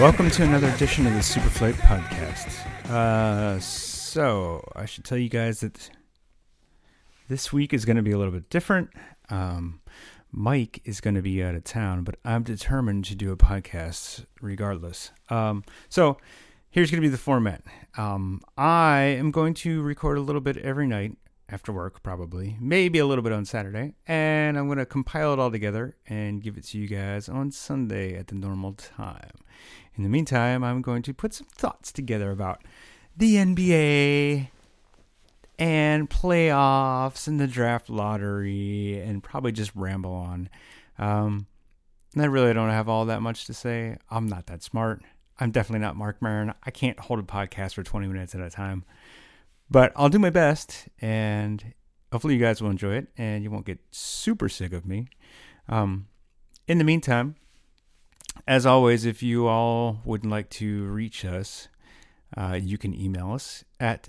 Welcome to another edition of the Superflight Podcast. So I should tell you guys that this week is going to be a little bit different. Mike is going to be out of town, but I'm determined to do a podcast regardless. So here's going to be the format. I am going to record a little bit every night after work, probably, maybe a little bit on Saturday, and I'm going to compile it all together and give it to you guys on Sunday at the normal time. In the meantime, I'm going to put some thoughts together about the NBA and playoffs and the draft lottery and probably just ramble on. And I really don't have all that much to say. I'm not that smart. I'm definitely not Mark Maron. I can't hold a podcast for 20 minutes at a time. But I'll do my best, and hopefully you guys will enjoy it, and you won't get super sick of me. In the meantime, as always, if you all would like to reach us, you can email us at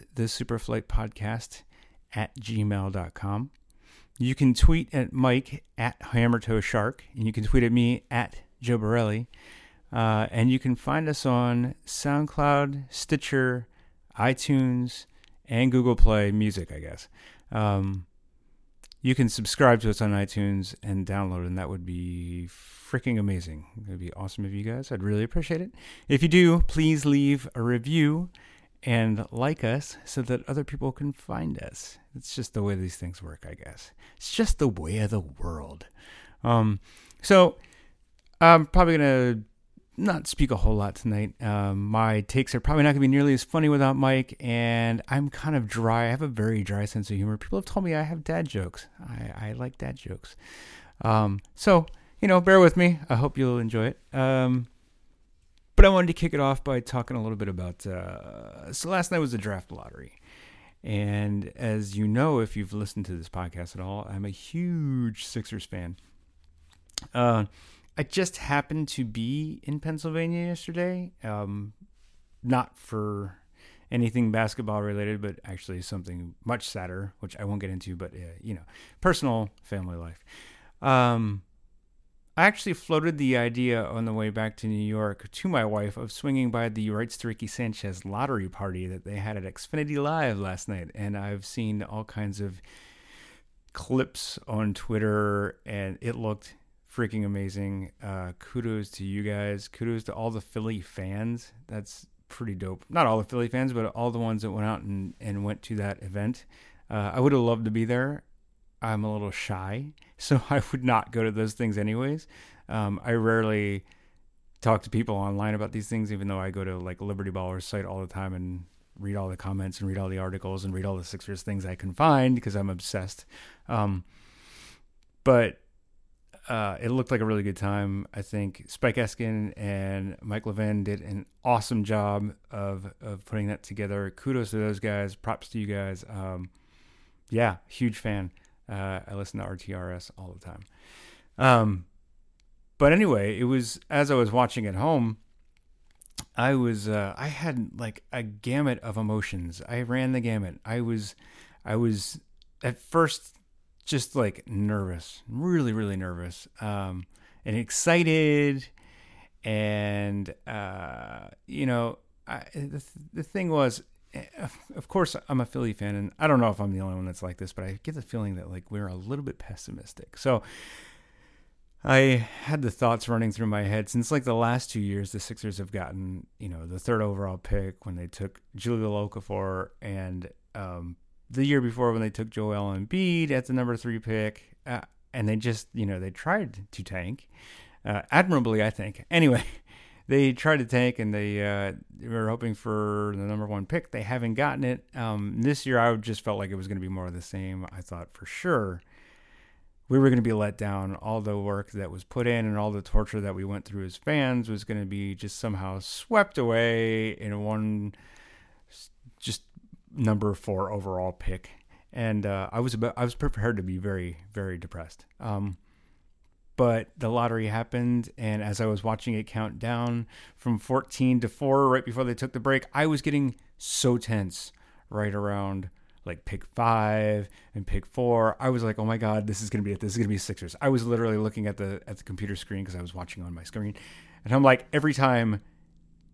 thesuperflightpodcast@gmail.com. You can tweet at Mike at HammerToeShark, and you can tweet at me at Joe Borelli. And you can find us on SoundCloud, Stitcher, iTunes, and Google Play Music, I guess. You can subscribe to us on iTunes and download, and that would be freaking amazing. It would be awesome of you guys. I'd really appreciate it. If you do, please leave a review and like us so that other people can find us. It's just the way these things work, I guess. It's just the way of the world. So I'm probably going to not speak a whole lot tonight. My takes are probably not going to be nearly as funny without Mike, and I'm kind of dry. I have a very dry sense of humor. People have told me I have dad jokes. I like dad jokes. So, bear with me. I hope you'll enjoy it. But I wanted to kick it off by talking a little bit about, so last night was the draft lottery. And as you know, if you've listened to this podcast at all, I'm a huge Sixers fan. I just happened to be in Pennsylvania yesterday, not for anything basketball related, but actually something much sadder, which I won't get into, but, personal family life. I actually floated the idea on the way back to New York to my wife of swinging by the Rights to Ricky Sanchez lottery party that they had at Xfinity Live last night, and I've seen all kinds of clips on Twitter, and it looked freaking amazing. Kudos to you guys. Kudos to all the Philly fans. That's pretty dope. Not all the Philly fans, but all the ones that went out and went to that event. I would have loved to be there. I'm a little shy, so I would not go to those things anyways. I rarely talk to people online about these things, even though I go to like Liberty Baller's site all the time and read all the comments and read all the articles and read all the Sixers things I can find because I'm obsessed. But it looked like a really good time. I think Spike Eskin and Mike Levin did an awesome job of putting that together. Kudos to those guys. Props to you guys. Huge fan. I listen to RTRS all the time. But anyway, it was, as I was watching at home, I had like a gamut of emotions. I ran the gamut. I was at first just like nervous, really, really nervous, and excited. And, the thing was, of course I'm a Philly fan, and I don't know if I'm the only one that's like this, but I get the feeling that like we're a little bit pessimistic. So I had the thoughts running through my head since like the last 2 years, the Sixers have gotten, the third overall pick when they took Julio Okafor, and, the year before when they took Joel Embiid at the number 3 pick, and they just, they tried to tank, admirably, I think. Anyway, they tried to tank, and they were hoping for the number 1 pick. They haven't gotten it. This year, I just felt like it was going to be more of the same. I thought for sure we were going to be let down. All the work that was put in and all the torture that we went through as fans was going to be just somehow swept away in one just number 4 overall pick, and I was prepared to be very, very depressed. But the lottery happened, and as I was watching it count down from 14 to 4 right before they took the break, I was getting so tense right around like pick 5 and pick 4. I was like, oh my God, this is going to be it. This is going to be Sixers. I was literally looking at the computer screen because I was watching on my screen, and I'm like, every time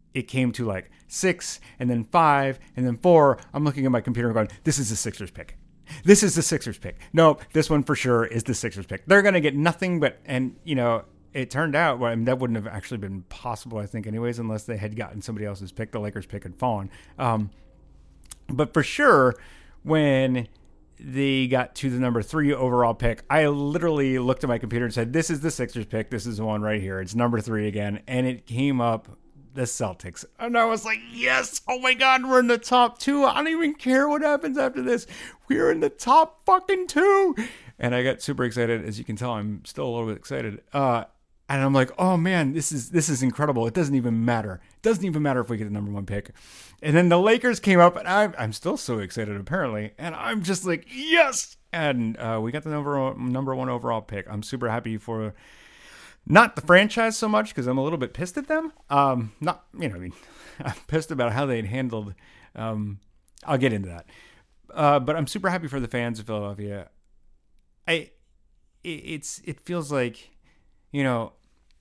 it came to like 6 and then 5 and then 4, I'm looking at my computer and going, this is the Sixers pick. This is the Sixers pick. Nope, this one for sure is the Sixers pick. They're going to get nothing but, and you know, it turned out, well, I mean, that wouldn't have actually been possible, I think, anyways, unless they had gotten somebody else's pick. The Lakers pick had fallen. But for sure, when they got to the number 3 overall pick, I literally looked at my computer and said, this is the Sixers pick. This is the one right here. It's number 3 again. And it came up the Celtics. And I was like, yes, oh my God, we're in the top 2. I don't even care what happens after this. We're in the top fucking 2. And I got super excited. As you can tell, I'm still a little bit excited. And I'm like, oh man, this is incredible. It doesn't even matter. It doesn't even matter if we get the number 1 pick. And then the Lakers came up, and I'm still so excited, apparently. And I'm just like, yes! And we got the number 1 overall pick. I'm super happy for not the franchise so much, because I'm a little bit pissed at them. I'm pissed about how they'd handled. I'll get into that. But I'm super happy for the fans of Philadelphia. It feels like, you know,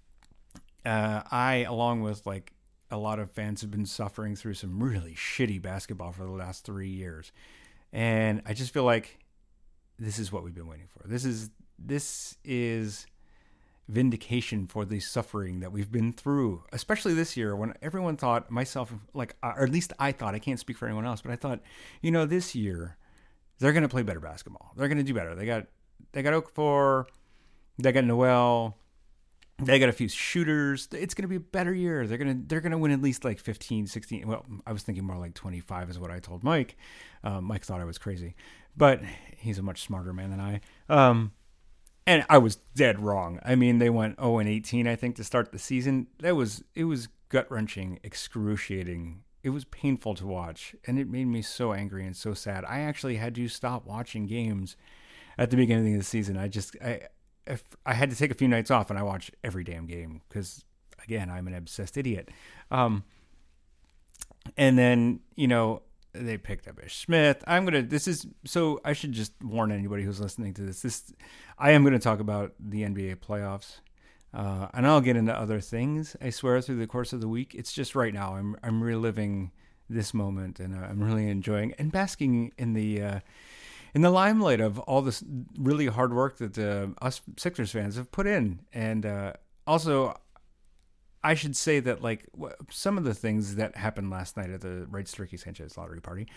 I, along with like a lot of fans, have been suffering through some really shitty basketball for the last 3 years. And I just feel like this is what we've been waiting for. This is vindication for the suffering that we've been through, especially this year when everyone thought, myself, like, or at least I thought, I can't speak for anyone else, but I thought, you know, this year they're going to play better basketball. They're going to do better. They got Okafor, they got Noel, they got a few shooters. It's going to be a better year. They're going to win at least like 15, 16. Well, I was thinking more like 25 is what I told Mike. Mike thought I was crazy, but he's a much smarter man than I. And I was dead wrong. I mean, they went 0-18, I think, to start the season. It was gut-wrenching, excruciating. It was painful to watch, and it made me so angry and so sad. I actually had to stop watching games at the beginning of the season. I had to take a few nights off, and I watched every damn game because, again, I'm an obsessed idiot. And then, you know, they picked up Ish Smith. So I should just warn anybody who's listening to this. I am going to talk about the NBA playoffs, and I'll get into other things, I swear, through the course of the week. It's just right now I'm reliving this moment, and I'm really enjoying and basking in the limelight of all this really hard work that us Sixers fans have put in. And also, I should say that, like, some of the things that happened last night at the Rights Ricky Sanchez lottery party,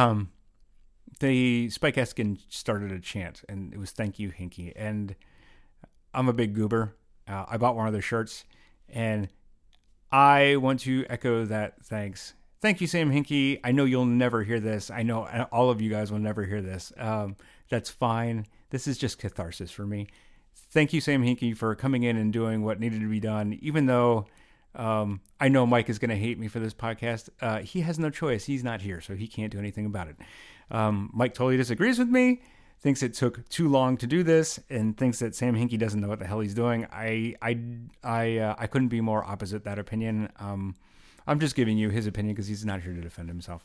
Spike Eskin started a chant, and it was "Thank you, Hinkie." And I'm a big goober. I bought one of their shirts, and I want to echo that thanks. Thank you, Sam Hinkie. I know you'll never hear this. I know all of you guys will never hear this. That's fine. This is just catharsis for me. Thank you, Sam Hinkie, for coming in and doing what needed to be done, even though I know Mike is going to hate me for this podcast. He has no choice. He's not here, so he can't do anything about it. Mike totally disagrees with me, thinks it took too long to do this, and thinks that Sam Hinkie doesn't know what the hell he's doing. I couldn't be more opposite that opinion. I'm just giving you his opinion because he's not here to defend himself.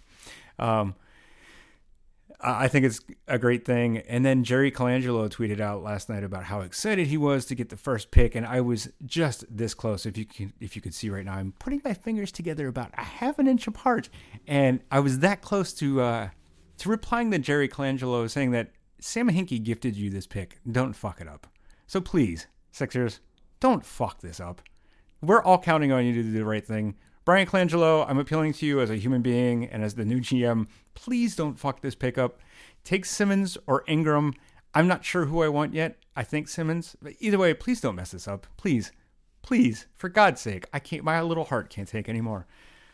I think it's a great thing. And then Jerry Colangelo tweeted out last night about how excited he was to get the first pick, and I was just this close. If you could see right now, I'm putting my fingers together about a half an inch apart, and I was that close to replying to Jerry Colangelo, saying that Sam Hinkie gifted you this pick. Don't fuck it up. So please, Sixers, don't fuck this up. We're all counting on you to do the right thing. Brian Colangelo, I'm appealing to you as a human being and as the new GM. Please don't fuck this pick up. Take Simmons or Ingram. I'm not sure who I want yet. I think Simmons. But either way, please don't mess this up. Please. Please. For God's sake. My little heart can't take anymore.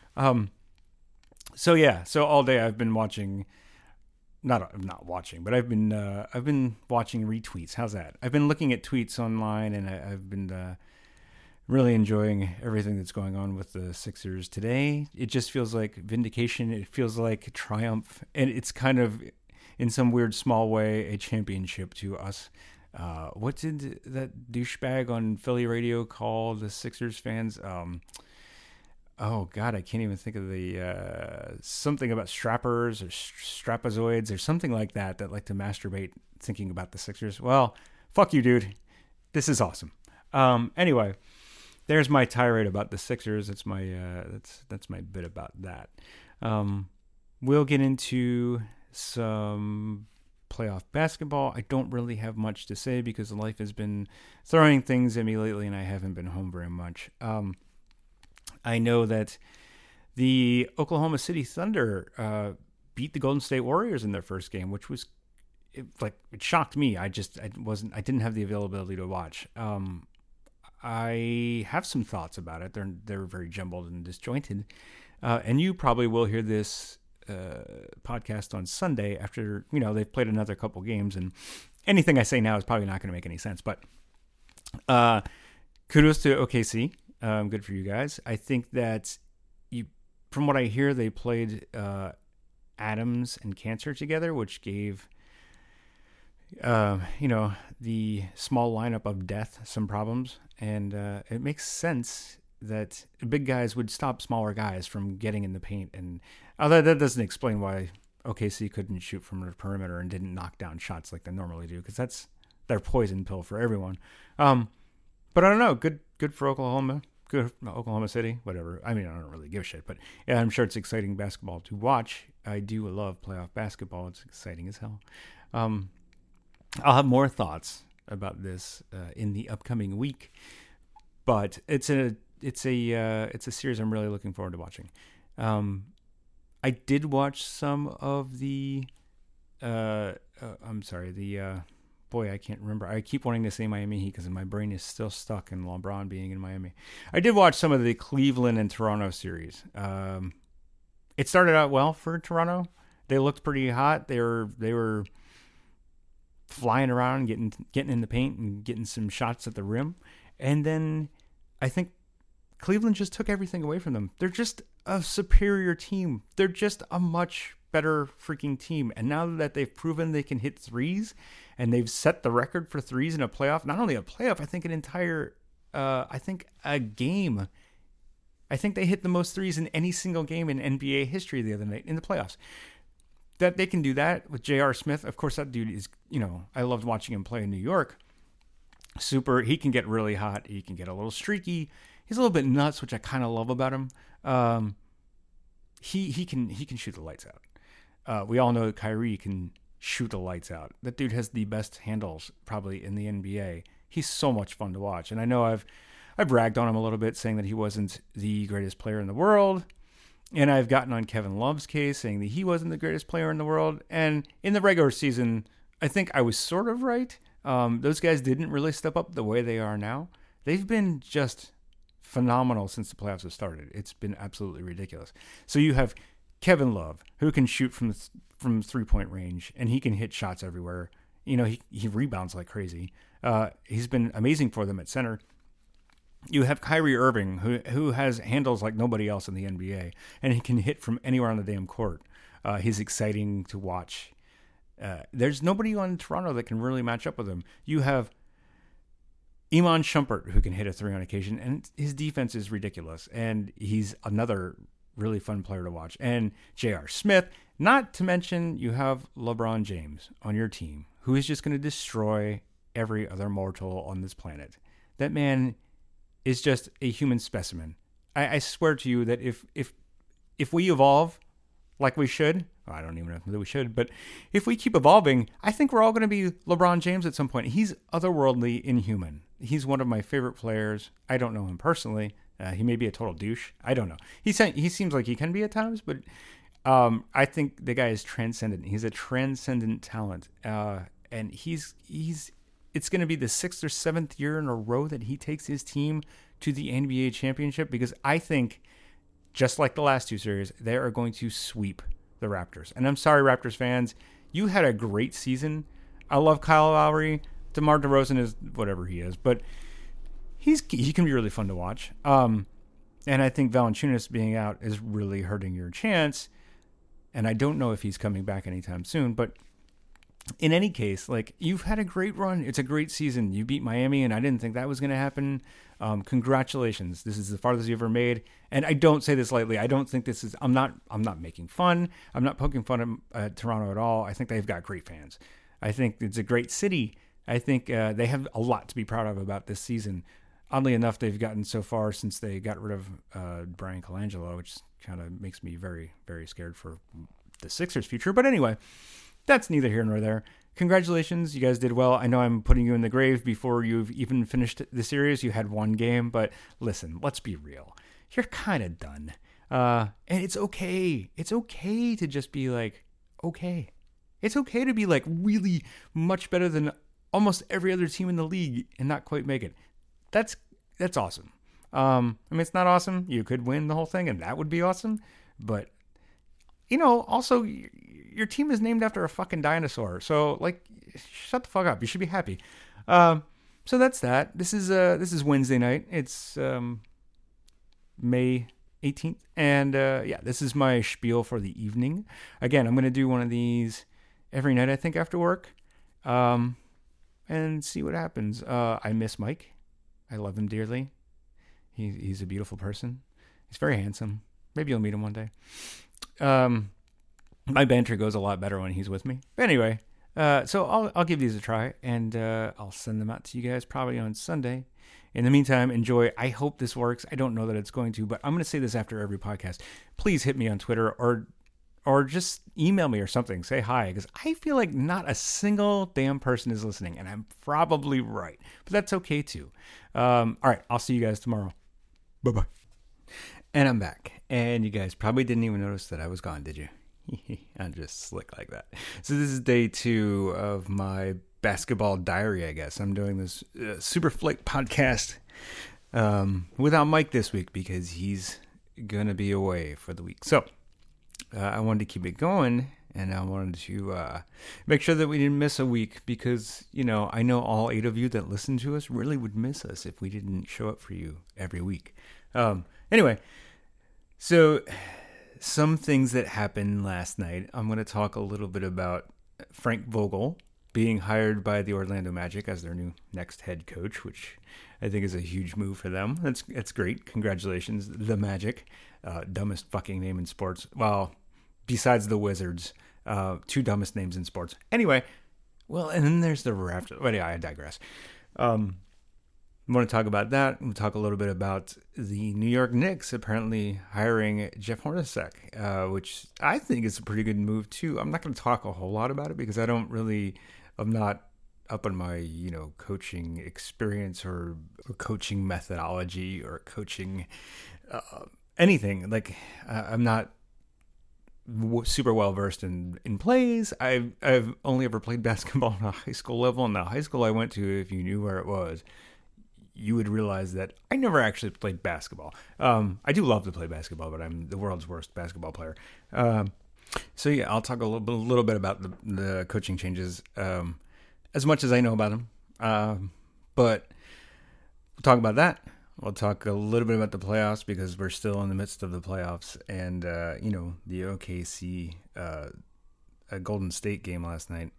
So all day I've been watching, not watching, but I've been watching retweets. How's that? I've been looking at tweets online, and I've been really enjoying everything that's going on with the Sixers today. It just feels like vindication. It feels like triumph. And it's kind of, in some weird small way, a championship to us. What did that douchebag on Philly radio call the Sixers fans? Oh, God, I can't even think of the something about strappers or strapazoids or something like that like to masturbate thinking about the Sixers. Well, fuck you, dude. This is awesome. Anyway. there's my tirade about the Sixers. That's my that's my bit about that. We'll get into some playoff basketball. I don't really have much to say because life has been throwing things at me lately, and I haven't been home very much. I know that the Oklahoma City Thunder beat the Golden State Warriors in their first game, which was it shocked me. I didn't have the availability to watch. I have some thoughts about it. They're very jumbled and disjointed, and you probably will hear this podcast on Sunday after they've played another couple games, and anything I say now is probably not going to make any sense. But kudos to OKC. Good for you guys. I think that from what I hear, they played Adams and Cancer together, which gave the small lineup of death some problems, and it makes sense that big guys would stop smaller guys from getting in the paint. And that doesn't explain why OKC couldn't shoot from the perimeter and didn't knock down shots like they normally do, because that's their poison pill for everyone. But I don't know. Good for Oklahoma. Good for Oklahoma City. Whatever. I mean, I don't really give a shit, but yeah, I'm sure it's exciting basketball to watch. I do love playoff basketball. It's exciting as hell. I'll have more thoughts about this in the upcoming week, but it's a series I'm really looking forward to watching. I did watch some of the boy, I can't remember. I keep wanting to say Miami Heat because my brain is still stuck in LeBron being in Miami. I did watch some of the Cleveland and Toronto series. It started out well for Toronto. They looked pretty hot. They were flying around, getting in the paint and getting some shots at the rim. And then I think Cleveland just took everything away from them. They're just a superior team. They're just a much better freaking team. And now that they've proven they can hit threes and they've set the record for threes in a playoff, not only a playoff, I think an entire, a game. I think they hit the most threes in any single game in NBA history the other night in the playoffs. That they can do that with J.R. Smith. Of course, that dude is, I loved watching him play in New York. He can get really hot. He can get a little streaky. He's a little bit nuts, which I kind of love about him. He can shoot the lights out. We all know that Kyrie can shoot the lights out. That dude has the best handles probably in the NBA. He's so much fun to watch. And I know I've ragged on him a little bit, saying that he wasn't the greatest player in the world. And I've gotten on Kevin Love's case, saying that he wasn't the greatest player in the world. And in the regular season, I think I was sort of right. Those guys didn't really step up the way they are now. They've been just phenomenal since the playoffs have started. It's been absolutely ridiculous. So you have Kevin Love, who can shoot from 3-point range, and he can hit shots everywhere. He rebounds like crazy. He's been amazing for them at center. You have Kyrie Irving, who has handles like nobody else in the NBA, and he can hit from anywhere on the damn court. He's exciting to watch. There's nobody on Toronto that can really match up with him. You have Iman Shumpert, who can hit a three on occasion, and his defense is ridiculous. And he's another really fun player to watch. And J.R. Smith, not to mention you have LeBron James on your team, who is just going to destroy every other mortal on this planet. That man is just a human specimen. I swear to you that if we evolve like we should, I don't even know that we should, but if we keep evolving, I think we're all going to be LeBron James at some point. He's otherworldly inhuman. He's one of my favorite players. I don't know him personally. He may be a total douche. I don't know. He seems like he can be at times, but I think the guy is transcendent. He's a transcendent talent, and it's going to be the 6th or 7th year in a row that he takes his team to the NBA championship, because I think, just like the last two series, they are going to sweep the Raptors. And I'm sorry, Raptors fans, you had a great season. I love Kyle Lowry. DeMar DeRozan is whatever he is, but he can be really fun to watch. And I think Valanciunas being out is really hurting your chance. And I don't know if he's coming back anytime soon, but in any case, you've had a great run. It's a great season. You beat Miami, and I didn't think that was going to happen. Congratulations. This is the farthest you ever made. And I don't say this lightly. I don't think this is, I'm not making fun. I'm not poking fun at Toronto at all. I think they've got great fans. I think it's a great city. I think they have a lot to be proud of about this season. oddly enough, they've gotten so far since they got rid of Brian Colangelo, which kind of makes me very, very scared for the Sixers' future. But anyway, that's neither here nor there. Congratulations, you guys did well. I know I'm putting you in the grave before you've even finished the series. You had one game, but listen, let's be real. You're kind of done. And it's okay. It's okay to just be like, okay. It's okay to be like really much better than almost every other team in the league and not quite make it. That's awesome. I mean, it's not awesome. You could win the whole thing, and that would be awesome. But, also, your team is named after a fucking dinosaur. So, like, shut the fuck up. You should be happy. So that's that. This is Wednesday night. It's May 18th. And, this is my spiel for the evening. Again, I'm going to do one of these every night, I think, after work. And see what happens. I miss Mike. I love him dearly. He's a beautiful person. He's very handsome. Maybe you'll meet him one day. My banter goes a lot better when he's with me. But anyway, so I'll give these a try, and I'll send them out to you guys probably on Sunday. In the meantime, enjoy. I hope this works. I don't know that it's going to, but I'm going to say this after every podcast. Please hit me on Twitter or just email me or something. Say hi, because I feel like not a single damn person is listening, and I'm probably right. But that's okay, too. All right, I'll see you guys tomorrow. Bye-bye. And I'm back. And you guys probably didn't even notice that I was gone, did you? I'm just slick like that. So this is day 2 of my basketball diary, I guess. I'm doing this Super Flight podcast without Mike this week because he's going to be away for the week. So I wanted to keep it going, and I wanted to make sure that we didn't miss a week because, I know all 8 of you that listen to us really would miss us if we didn't show up for you every week. Anyway, so some things that happened last night. I'm going to talk a little bit about Frank Vogel being hired by the Orlando Magic as their new next head coach, which I think is a huge move for them. That's great. Congratulations, the Magic. Dumbest fucking name in sports. Well, besides the Wizards, 2 dumbest names in sports. Anyway, well, and then there's the Raptors. Well, yeah, I digress. I want to talk about that. I'm going to talk a little bit about the New York Knicks apparently hiring Jeff Hornacek, which I think is a pretty good move too. I'm not going to talk a whole lot about it because I'm not up on my, coaching experience or coaching methodology or coaching anything. Like I'm not super well versed in plays. I've only ever played basketball on a high school level, and the high school I went to, if you knew where it was, you would realize that I never actually played basketball. I do love to play basketball, but I'm the world's worst basketball player. So yeah, I'll talk a little bit about the coaching changes as much as I know about them. But we'll talk about that. We'll talk a little bit about the playoffs because we're still in the midst of the playoffs, and the OKC Golden State game last night.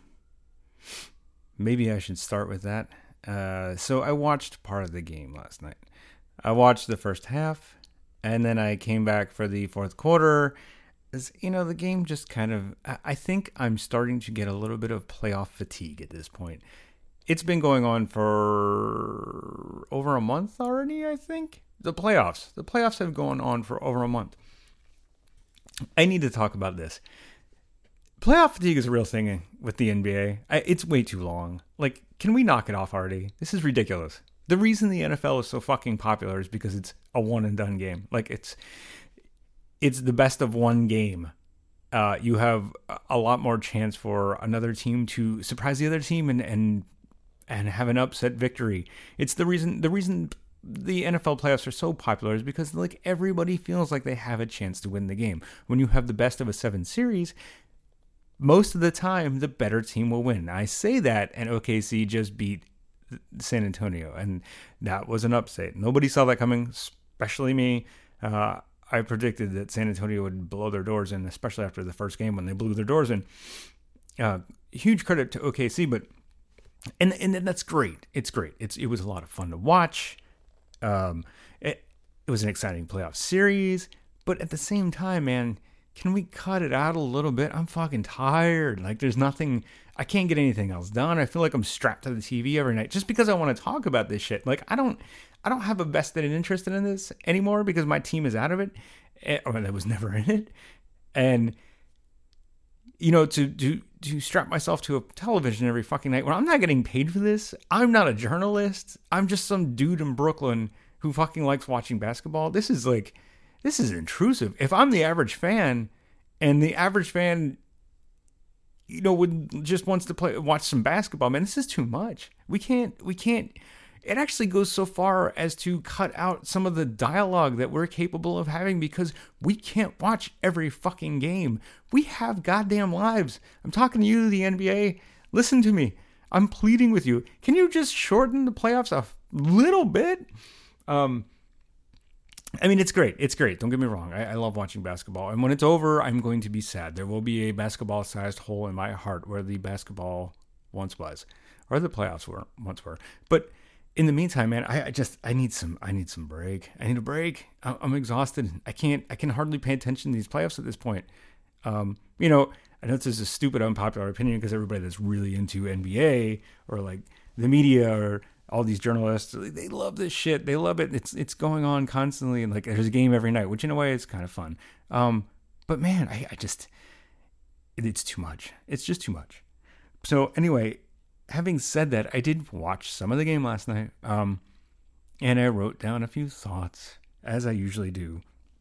Maybe I should start with that. So I watched part of the game last night. I watched the first half, and then I came back for the fourth quarter. The game just kind of, I think I'm starting to get a little bit of playoff fatigue at this point. It's been going on for over a month already, I think. The playoffs have gone on for over a month. I need to talk about this. Playoff fatigue is a real thing with the NBA. It's way too long. Like, can we knock it off already? This is ridiculous. The reason the NFL is so fucking popular is because it's a one and done game. Like, it's the best of one game. You have a lot more chance for another team to surprise the other team and have an upset victory. It's the reason the NFL playoffs are so popular is because like everybody feels like they have a chance to win the game. When you have the best of a 7 series, most of the time, the better team will win. I say that, and OKC just beat San Antonio, and that was an upset. Nobody saw that coming, especially me. I predicted that San Antonio would blow their doors in, especially after the first game when they blew their doors in. Huge credit to OKC, but and that's great. It's great. It was a lot of fun to watch. It was an exciting playoff series, but at the same time, man, can we cut it out a little bit? I'm fucking tired. Like, there's nothing, I can't get anything else done. I feel like I'm strapped to the TV every night just because I want to talk about this shit. Like, I don't have a vested interest in this anymore because my team is out of it, or that was never in it. And, you know, to strap myself to a television every fucking night when I'm not getting paid for this. I'm not a journalist. I'm just some dude in Brooklyn who fucking likes watching basketball. This is intrusive. If I'm the average fan and the average fan, you know, wants to watch some basketball, man, this is too much. We can't, it actually goes so far as to cut out some of the dialogue that we're capable of having because we can't watch every fucking game. We have goddamn lives. I'm talking to you, the NBA. Listen to me. I'm pleading with you. Can you just shorten the playoffs a little bit? I mean, it's great. It's great. Don't get me wrong. I love watching basketball. And when it's over, I'm going to be sad. There will be a basketball-sized hole in my heart where the basketball once was, or the playoffs once were. But in the meantime, man, I need some break. I need a break. I'm exhausted. I can hardly pay attention to these playoffs at this point. You know, I know this is a stupid, unpopular opinion because everybody that's really into NBA or like the media or all these journalists, they love this shit. They love it. It's going on constantly, and like there's a game every night, which in a way is kind of fun. But man, it's too much. It's just too much. So anyway, having said that, I did watch some of the game last night, and I wrote down a few thoughts as I usually do.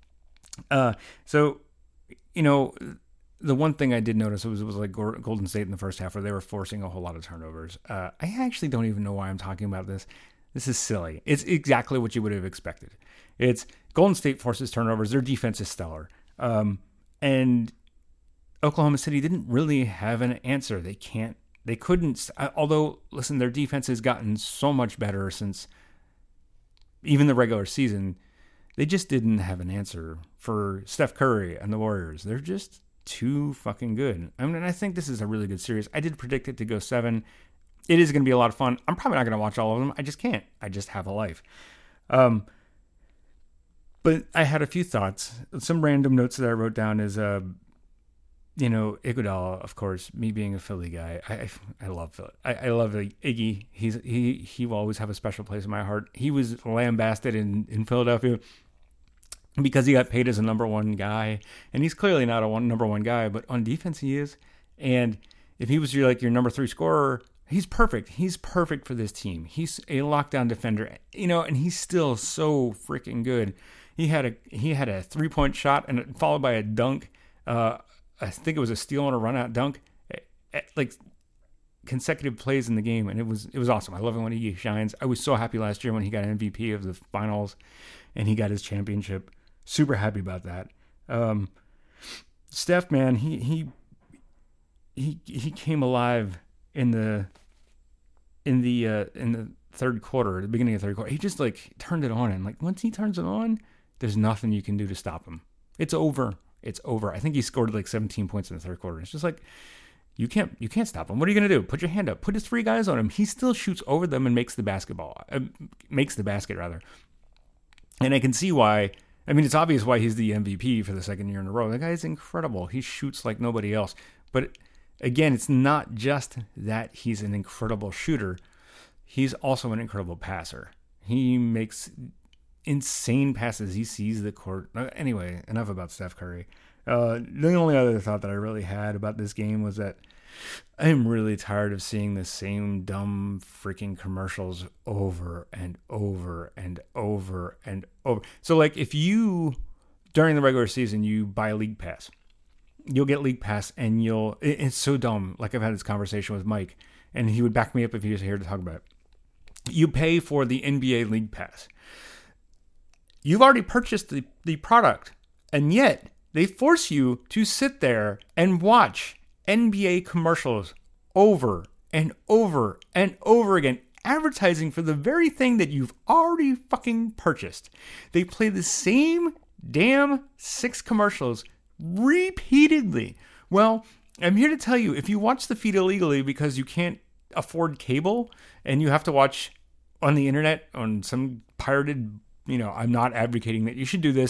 So you know, the one thing I did notice was like Golden State in the first half where they were forcing a whole lot of turnovers. I actually don't even know why I'm talking about this. This is silly. It's exactly what you would have expected. It's Golden State forces turnovers. Their defense is stellar. And Oklahoma City didn't really have an answer. They couldn't, although, listen, their defense has gotten so much better since even the regular season. They just didn't have an answer for Steph Curry and the Warriors. They're just too fucking good. I mean, I think this is a really good series. I did predict it to go 7. It is going to be a lot of fun. I'm probably not going to watch all of them. I just can't. I just have a life. But I had a few thoughts. Some random notes that I wrote down is, you know, Iguodala, of course, me being a Philly guy, I love Philly. I love Iggy. He will always have a special place in my heart. He was lambasted in Philadelphia because he got paid as a number one guy, and he's clearly not a number one guy, but on defense he is. And if he was your number 3 scorer, he's perfect. He's perfect for this team. He's a lockdown defender, you know, and he's still so freaking good. He had a 3-point shot and followed by a dunk. I think it was a steal and a run out dunk, like consecutive plays in the game, and it was awesome. I love it when he shines. I was so happy last year when he got MVP of the finals, and he got his championship. Super happy about that. Steph, man, he came alive in the third quarter, the beginning of the third quarter. He just like turned it on, and like once he turns it on, there's nothing you can do to stop him. It's over. It's over. I think he scored like 17 points in the third quarter. It's just like you can't stop him. What are you gonna do? Put your hand up. Put his 3 guys on him. He still shoots over them and makes the basket rather. And I can see why. I mean, it's obvious why he's the MVP for the second year in a row. The guy is incredible. He shoots like nobody else. But again, it's not just that he's an incredible shooter. He's also an incredible passer. He makes insane passes. He sees the court. Anyway, enough about Steph Curry. The only other thought that I really had about this game was that I'm really tired of seeing the same dumb freaking commercials over and over and over and over. So like if you, during the regular season, you buy League Pass, you'll get League Pass and it's so dumb. Like I've had this conversation with Mike and he would back me up if he was here to talk about it. You pay for the NBA League Pass. You've already purchased the product, and yet they force you to sit there and watch NBA commercials over and over and over again, advertising for the very thing that you've already fucking purchased. They play the same damn 6 commercials repeatedly. Well, I'm here to tell you, if you watch the feed illegally because you can't afford cable and you have to watch on the internet on some pirated, I'm not advocating that you should do this.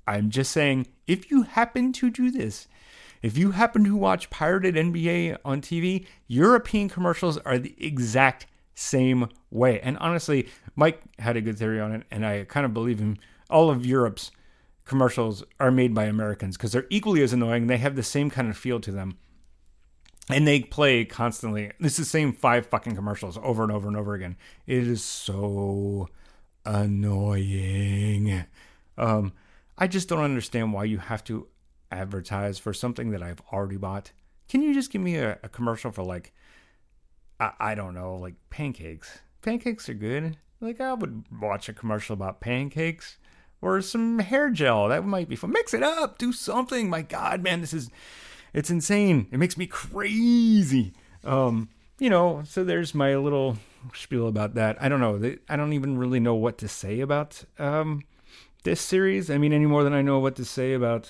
I'm just saying, if you happen to do this, if you happen to watch pirated NBA on TV, European commercials are the exact same way. And honestly, Mike had a good theory on it, and I kind of believe him. All of Europe's commercials are made by Americans because they're equally as annoying. They have the same kind of feel to them. And they play constantly. It's the same 5 fucking commercials over and over and over again. It is so annoying. I just don't understand why you have to advertise for something that I've already bought. Can you just give me a commercial for like, I don't know, like pancakes? Pancakes are good. Like I would watch a commercial about pancakes or some hair gel. That might be fun. Mix it up. Do something. My God, man, it's insane. It makes me crazy. So there's my little spiel about that. I don't know. I don't even really know what to say about this series. I mean, any more than I know what to say about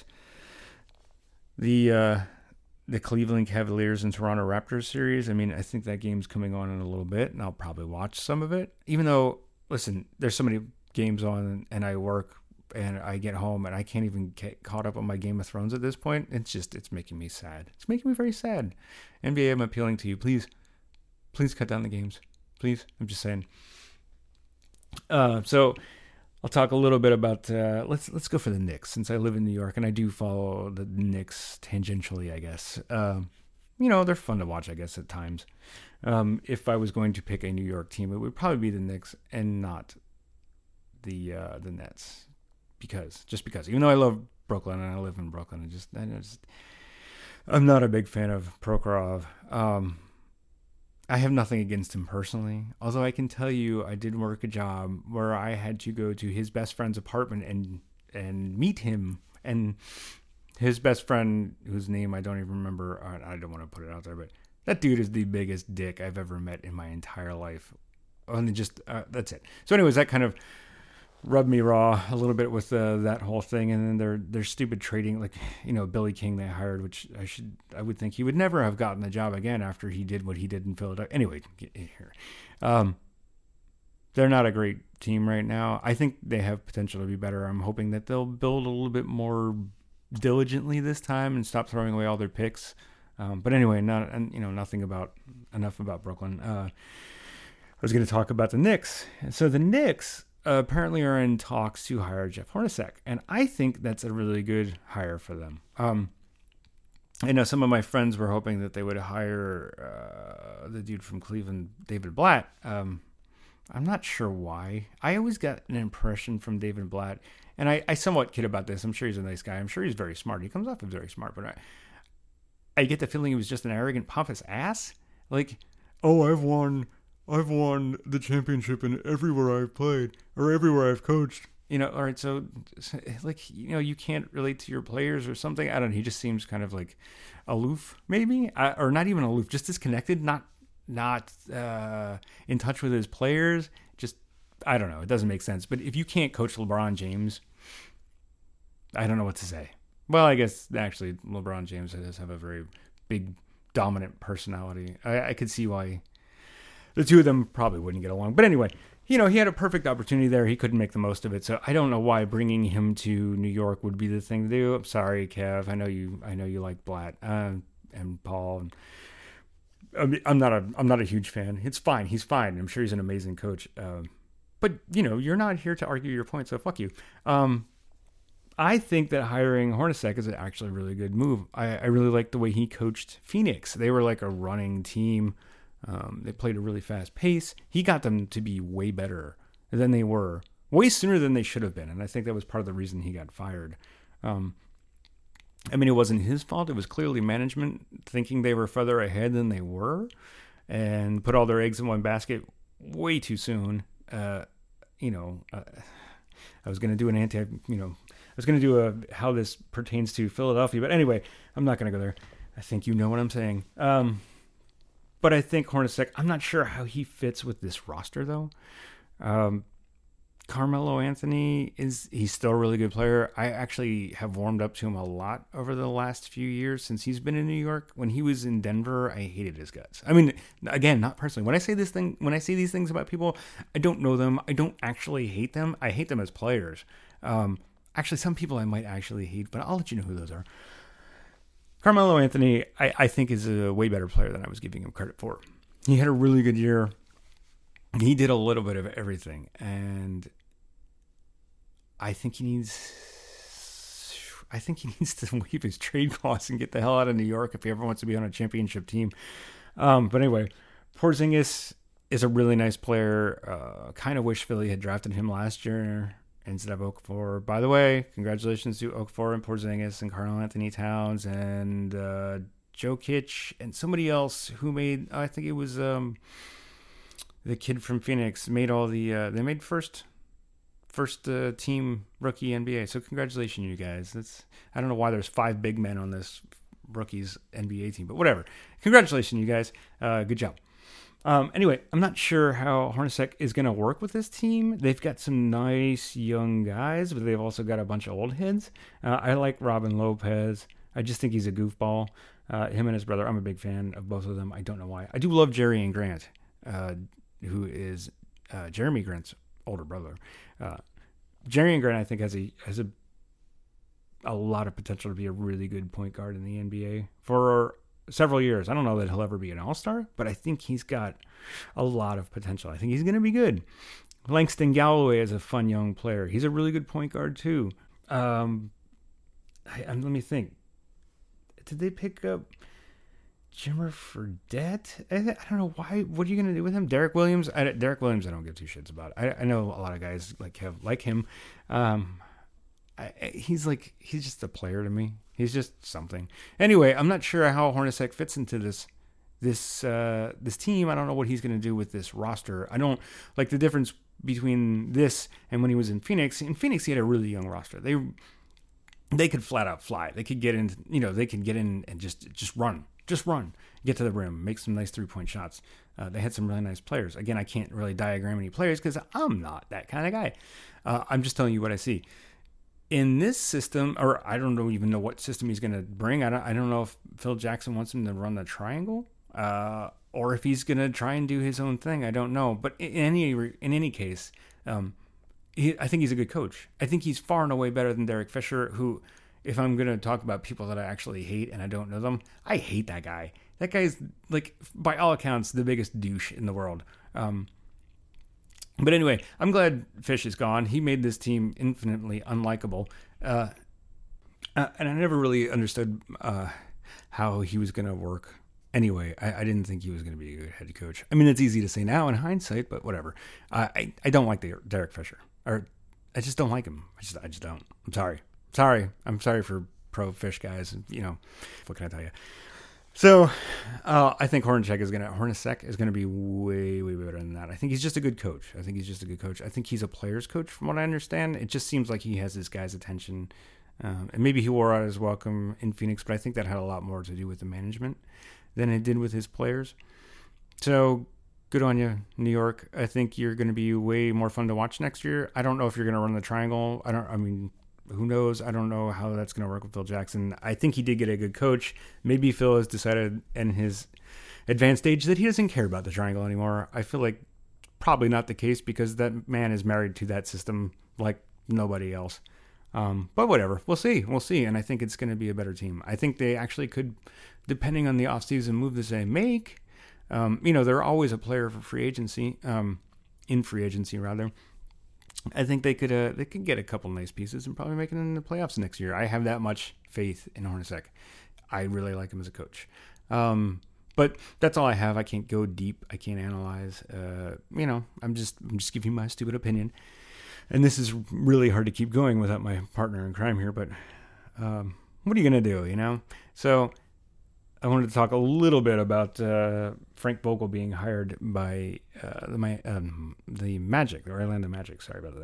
the Cleveland Cavaliers and Toronto Raptors series. I mean, I think that game's coming on in a little bit, and I'll probably watch some of it. Even though, listen, there's so many games on, and I work, and I get home, and I can't even get caught up on my Game of Thrones at this point. It's making me sad. It's making me very sad. NBA, I'm appealing to you. Please cut down the games. Please. I'm just saying. So I'll talk a little bit about, let's go for the Knicks, since I live in New York, and I do follow the Knicks tangentially, I guess. They're fun to watch, I guess, at times. If I was going to pick a New York team, it would probably be the Knicks and not the Nets. Because even though I love Brooklyn and I live in Brooklyn, I'm not a big fan of Prokhorov. I have nothing against him personally, although I can tell you I did work a job where I had to go to his best friend's apartment and meet him, and his best friend, whose name I don't even remember, I don't want to put it out there, but that dude is the biggest dick I've ever met in my entire life. And that's it. So anyways, that kind of rubbed me raw a little bit with that whole thing, and then their stupid trading, like Billy King they hired, which I would think he would never have gotten the job again after he did what he did in Philadelphia. Anyway, here, they're not a great team right now. I think they have potential to be better. I'm hoping that they'll build a little bit more diligently this time and stop throwing away all their picks. But anyway, enough about Brooklyn. I was going to talk about the Knicks. So the Knicks apparently are in talks to hire Jeff Hornacek, and I think that's a really good hire for them. I know some of my friends were hoping that they would hire the dude from Cleveland, David Blatt. I'm not sure why. I always got an impression from David Blatt, and I somewhat kid about this. I'm sure he's a nice guy. I'm sure he's very smart. He comes off as very smart, but I get the feeling he was just an arrogant, pompous ass. Like, oh, I've won the championship in everywhere I've played or everywhere I've coached. All right, so like, you can't relate to your players or something. I don't know. He just seems kind of like aloof, maybe, or not even aloof, just disconnected, not in touch with his players. Just, I don't know. It doesn't make sense. But if you can't coach LeBron James, I don't know what to say. Well, I guess actually LeBron James does have a very big, dominant personality. I could see why the two of them probably wouldn't get along. But anyway, he had a perfect opportunity there. He couldn't make the most of it. So I don't know why bringing him to New York would be the thing to do. I'm sorry, Kev. I know you like Blatt and Paul. I'm not a huge fan. It's fine. He's fine. I'm sure he's an amazing coach. But you're not here to argue your point. So fuck you. I think that hiring Hornacek is actually a really good move. I really like the way he coached Phoenix. They were like a running team. They played a really fast pace. He got them to be way better than they were, way sooner than they should have been. And I think that was part of the reason he got fired. It wasn't his fault. It was clearly management thinking they were further ahead than they were and put all their eggs in one basket way too soon. I was going to do how this pertains to Philadelphia. But anyway, I'm not going to go there. I think you know what I'm saying. But I think Hornacek, I'm not sure how he fits with this roster, though. Carmelo Anthony, he's still a really good player. I actually have warmed up to him a lot over the last few years since he's been in New York. When he was in Denver, I hated his guts. I mean, again, not personally. When I say these things about people, I don't know them. I don't actually hate them. I hate them as players. Actually, some people I might actually hate, but I'll let you know who those are. Carmelo Anthony, I think, is a way better player than I was giving him credit for. He had a really good year. He did a little bit of everything, and I think he needs to waive his trade clause and get the hell out of New York if he ever wants to be on a championship team. But anyway, Porzingis is a really nice player. Kind of wish Philly had drafted him last year instead of Okafor. By the way, congratulations to Okafor and Porzingis and Karl-Anthony Towns and Jokic and somebody else who made, I think it was the kid from Phoenix, made all the, they made first team rookie NBA. So congratulations, you guys. I don't know why there's 5 big men on this rookies NBA team, but whatever. Congratulations, you guys. Good job. Anyway, I'm not sure how Hornacek is going to work with this team. They've got some nice young guys, but they've also got a bunch of old heads. I like Robin Lopez. I just think he's a goofball. Him and his brother, I'm a big fan of both of them. I don't know why. I do love Jerry Grant, who is Jeremy Grant's older brother. Jerry Grant, I think, has a lot of potential to be a really good point guard in the NBA for several years. I don't know that he'll ever be an all-star, but I think he's got a lot of potential. I think he's going to be good. Langston Galloway is a fun young player. He's a really good point guard too. Let me think. Did they pick up Jimmer Fredette? I don't know why. What are you going to do with him? Derek Williams? Derek Williams, I don't give two shits about. I know a lot of guys like him. He's just a player to me. He's just something. Anyway, I'm not sure how Hornacek fits into this team. I don't know what he's going to do with this roster. I don't like the difference between this and when he was in Phoenix. In Phoenix, he had a really young roster. They could flat out fly. They could get in. They could get in and just run, get to the rim, make some nice 3-point shots. They had some really nice players. Again, I can't really diagram any players because I'm not that kind of guy. I'm just telling you what I see. In this system, or I don't even know what system he's going to bring. I don't know if Phil Jackson wants him to run the triangle, or if he's going to try and do his own thing. I don't know. But in any case, I think he's a good coach. I think he's far and away better than Derek Fisher, who, if I'm going to talk about people that I actually hate and I don't know them, I hate that guy. That guy's, like, by all accounts, the biggest douche in the world. But anyway, I'm glad Fish is gone. He made this team infinitely unlikable. And I never really understood how he was going to work. Anyway, I didn't think he was going to be a good head coach. I mean, it's easy to say now in hindsight, but whatever. I don't like Derek Fisher. Or I just don't like him. I just don't. I'm sorry. I'm sorry for pro Fish guys. What can I tell you? So, I think Hornacek is going to be way, way better than that. I think he's just a good coach. I think he's a player's coach, from what I understand. It just seems like he has this guy's attention. And maybe he wore out his welcome in Phoenix, but I think that had a lot more to do with the management than it did with his players. So, good on you, New York. I think you're going to be way more fun to watch next year. I don't know if you're going to run the triangle. Who knows? I don't know how that's going to work with Phil Jackson. I think he did get a good coach. Maybe Phil has decided in his advanced age that he doesn't care about the triangle anymore. I feel like probably not the case because that man is married to that system like nobody else. But whatever. We'll see. And I think it's going to be a better team. I think they actually could, depending on the offseason move that they make, they're always a player for free agency, in free agency rather. I think they could get a couple nice pieces and probably make it in the playoffs next year. I have that much faith in Hornacek. I really like him as a coach. But that's all I have. I can't go deep. I can't analyze. I'm just giving my stupid opinion. And this is really hard to keep going without my partner in crime here. But what are you gonna do? So I wanted to talk a little bit about Frank Vogel being hired by the Magic, the Orlando Magic. Sorry about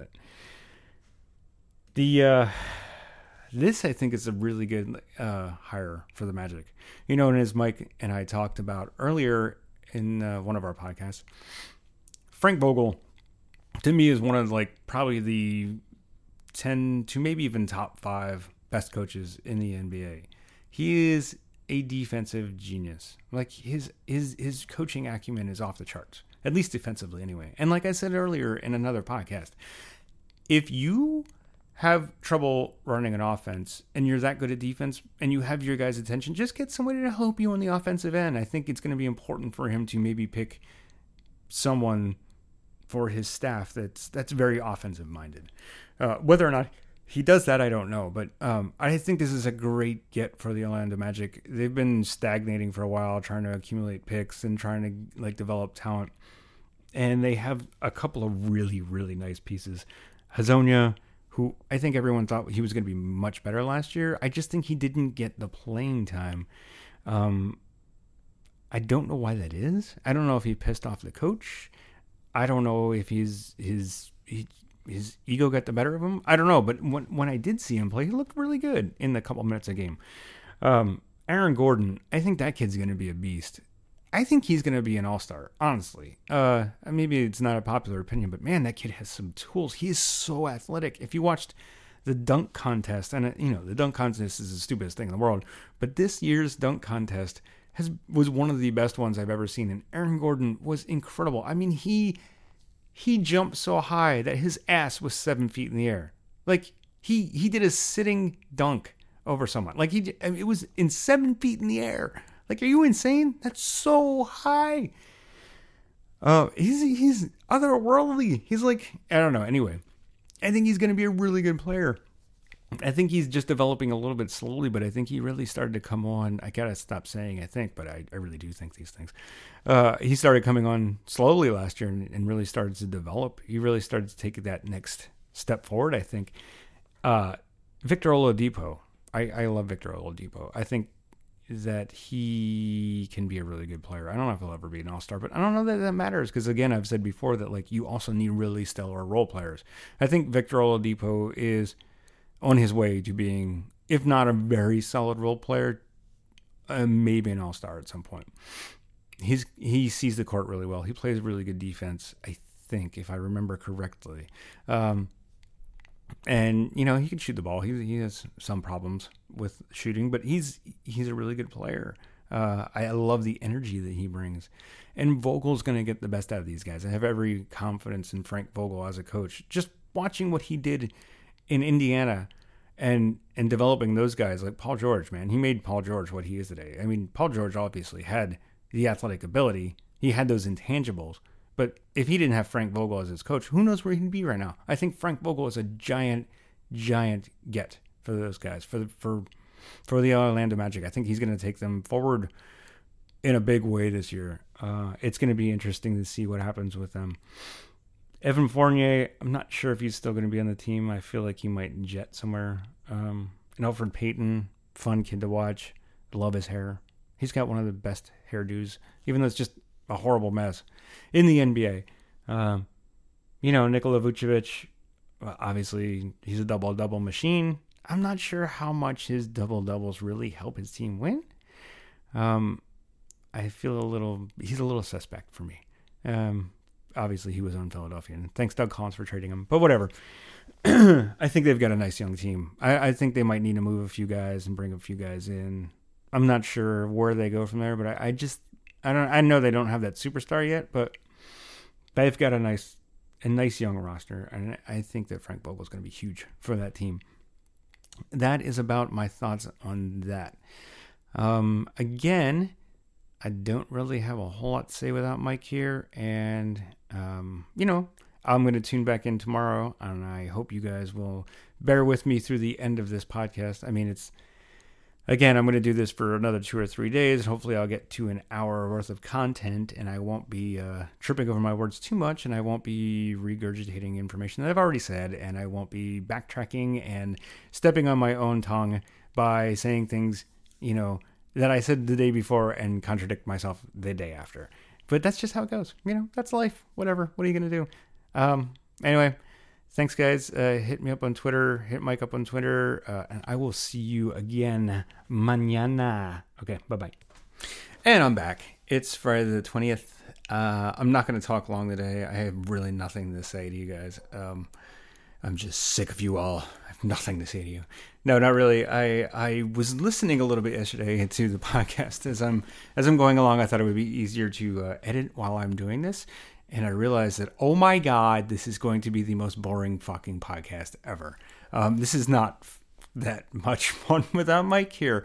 that. This, I think, is a really good hire for the Magic. And as Mike and I talked about earlier in one of our podcasts, Frank Vogel, to me, is one of probably the 10 to maybe even top 5 best coaches in the NBA. He is a defensive genius. His coaching acumen is off the charts, at least defensively anyway. And like I said earlier in another podcast, if you have trouble running an offense and you're that good at defense and you have your guys' attention, just get somebody to help you on the offensive end. I think it's going to be important for him to maybe pick someone for his staff that's very offensive minded. Whether or not he does that, I don't know. But I think this is a great get for the Orlando Magic. They've been stagnating for a while, trying to accumulate picks and trying to like develop talent. And they have a couple of really, really nice pieces. Hezonja, who I think everyone thought he was going to be much better last year. I just think he didn't get the playing time. I don't know why that is. I don't know if he pissed off the coach. I don't know if his ego got the better of him. I don't know. But when I did see him play, he looked really good in the couple minutes a game. Aaron Gordon, I think that kid's going to be a beast. I think he's going to be an all-star, honestly. Maybe it's not a popular opinion, but man, that kid has some tools. He is so athletic. If you watched the dunk contest, and the dunk contest is the stupidest thing in the world, but this year's dunk contest was one of the best ones I've ever seen, and Aaron Gordon was incredible. I mean, he jumped so high that his ass was 7 feet in the air. Like, he did a sitting dunk over someone. Like, it was in 7 feet in the air. Like, are you insane? That's so high. He's otherworldly. He's like, I don't know. Anyway, I think he's going to be a really good player. I think he's just developing a little bit slowly, but I think he really started to come on. I got to stop saying I think, but I really do think these things. He started coming on slowly last year and really started to develop. He really started to take that next step forward, I think. Victor Oladipo. I love Victor Oladipo. I think that he can be a really good player. I don't know if he'll ever be an all-star, but I don't know that matters because, again, I've said before that like you also need really stellar role players. I think Victor Oladipo is on his way to being, if not a very solid role player, maybe an all-star at some point. He sees the court really well. He plays really good defense, I think, if I remember correctly. And, he can shoot the ball. He has some problems with shooting, but he's a really good player. I love the energy that he brings. And Vogel's going to get the best out of these guys. I have every confidence in Frank Vogel as a coach. Just watching what he did in Indiana and developing those guys like Paul George, man. He made Paul George what he is today. I mean, Paul George obviously had the athletic ability. He had those intangibles. But if he didn't have Frank Vogel as his coach, who knows where he'd be right now? I think Frank Vogel is a giant get for those guys, for the Orlando Magic. I think he's going to take them forward in a big way this year. It's going to be interesting to see what happens with them. Evan Fournier, I'm not sure if he's still going to be on the team. I feel like he might jet somewhere. And Elfrid Payton, fun kid to watch. Love his hair. He's got one of the best hairdos, even though it's just a horrible mess in the NBA. Nikola Vucevic, obviously he's a double-double machine. I'm not sure how much his double-doubles really help his team win. I feel he's a little suspect for me. Obviously he was on Philadelphia, and thanks Doug Collins for trading him, but whatever. I think they've got a nice young team. I think they might need to move a few guys and bring a few guys in. I'm not sure where they go from there, but I know they don't have that superstar yet, but they've got a nice young roster, and I think that Frank Vogel is going to be huge for that team. That is about my thoughts on that. Again, I don't really have a whole lot to say without Mike here, and I'm going to tune back in tomorrow, and I hope you guys will bear with me through the end of this podcast. I mean, Again, I'm going to do this for another 2 or 3 days. Hopefully I'll get to an hour worth of content, and I won't be tripping over my words too much, and I won't be regurgitating information that I've already said, and I won't be backtracking and stepping on my own tongue by saying things, that I said the day before and contradict myself the day after. But that's just how it goes. That's life. Whatever. What are you going to do? Anyway. Thanks, guys. Hit me up on Twitter. Hit Mike up on Twitter. And I will see you again mañana. Okay, bye-bye. And I'm back. It's Friday the 20th. I'm not going to talk long today. I have really nothing to say to you guys. I'm just sick of you all. I have nothing to say to you. No, not really. I was listening a little bit yesterday to the podcast as I'm going along. I thought it would be easier to edit while I'm doing this. and I realized that, oh my God, this is going to be the most boring fucking podcast ever. This is not that much fun without Mike here.